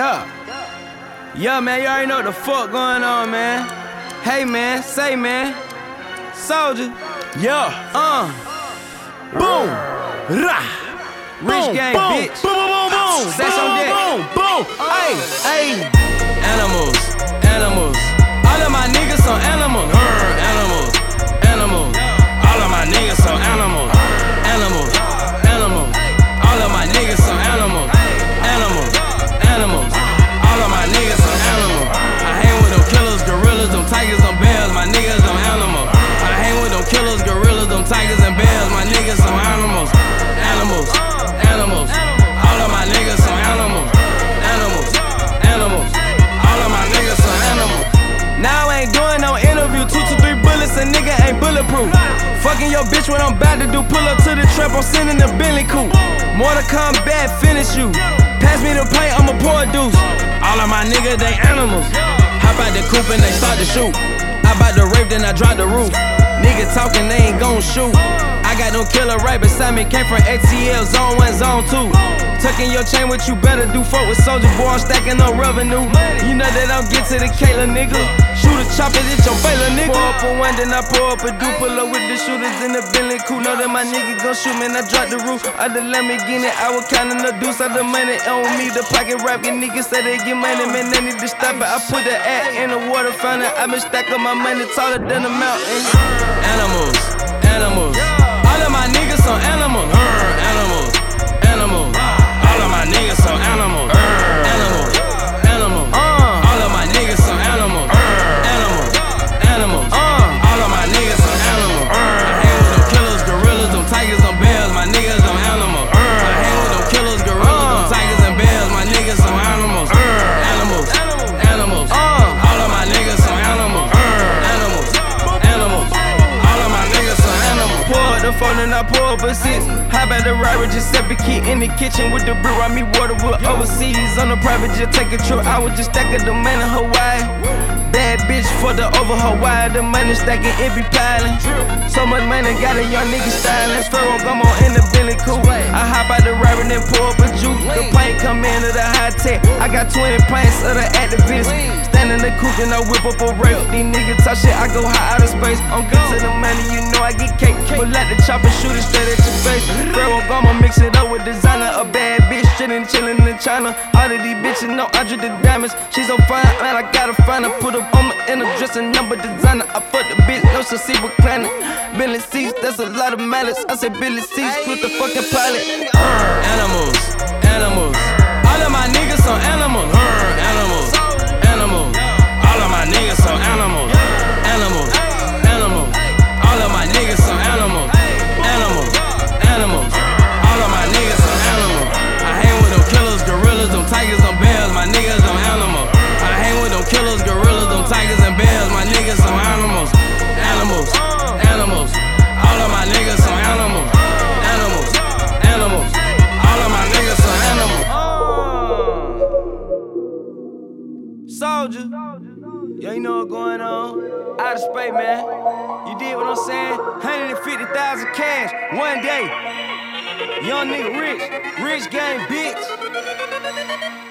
Yeah, man, you already know what the fuck going on, man. Hey, man, say, man. Soldier. Yeah. Boom. Rah. Rich gang, boom, bitch. Boom, boom, boom, boom. Sex on deck. Boom, boom. Hey, Hey. Animals, animals. All of my niggas on animals. Animals, animals. All of my niggas on animals. Animals, animals. All of my niggas on animals. Animals, animals. All of my niggas on animals. I hang with them killers, gorillas, them tigers, them bears. My niggas on animals. I hang with them killers, gorillas, them tigers and bears. My niggas on animals. Animals, animals. All of my niggas on animals. Animals, animals. All of my niggas on animals. Now I ain't doing no interview. 2 to 3 bullets, a nigga ain't bulletproof. Fucking your bitch, what I'm about to do. Pull up to the trap, I'm sending the Bentley coupe. Mortal Kombat, finish you. Pass me the plate, I'ma pour a deuce. All of my niggas, they animals. Hop out the coupe and they start to shoot. I bout to rape, then I drop the roof. Niggas talking, they ain't gon' shoot. I got no killer right beside me, came from ATL, zone 1, zone 2. Tucking your chain, what you better do? Fuck with Soldier Boy, I'm stacking no revenue. You know that I'm get to the Kayla, nigga. Shoot a chopper, it's your Baylor, nigga. Pour up a one, then I pour up a do. Pull up with the shooters in the Bentley coupe. Know that my nigga gon' shoot me, and I drop the roof. I the Lamborghini, I was counting the deuce. I the money on me, the pocket rap. Your niggas say they get money, man, they need to stop it. I put the ad in the water fountain. I been stacking my money taller than the mountain. Animals, animals. All of my niggas on animals. Animals, animals. All of my niggas on animals. Animals, animals. All of my niggas on animals. Animals, animals. All of my niggas on animals. I hang with them killers, gorillas, them tigers, them bears. My niggas on animals. I hang with them killers, gorillas, them tigers and bears. My niggas on animals. Animals, animals. All of my niggas on animals. Animals, animals. All of my niggas on animals. Pour up the phone and I pour up a 6. How about the ride with Giuseppe Key in the kitchen with the brew? I meet water with overseas on a private jet. Take a trip, I was just stacking the man in Hawaii. Bad bitch for the over Hawaii. The money stacking, it be piling. So much money, got a young nigga styling. Sparrow come on in the Bentley coupe. I hop out the ride and then pour up a juke. The plane come in to the high tech. I got 20 planes of the activists. Stand in the coupe and I whip up a rape. These niggas talk shit, I go high out of space. I'm good to the money, you know I get cake. But let the chopper shoot it straight at your face. Sparrow Gama mix it up with designer. A bad bitch chillin' in China. All of these bitches know I drew the diamonds. She's so fine, man, I gotta find her. Put her on me in a dress and number designer. I fuck the bitch, no she'll see recliner. Billy C's, that's a lot of malice. I say Billy C's, quit the fucking pilot. Animals, animals. All of my niggas on animals. Animals, animals. All of my niggas on animals. Animals, animals. All of my niggas on animals. Animals, animals. All of my niggas on animals. I hang with them killers, gorillas, them tigers, them bears. My niggas on animals. I hang with them killers, gorillas, them tigers and bears. My niggas on animals. Animals, animals. All of my niggas on animals. Animals, animals. All of my niggas on animals. Soldier. Yeah, you know what's going on. Out of space, man. You did what I'm saying? 150,000 cash, one day. Young nigga rich. Rich gang, bitch.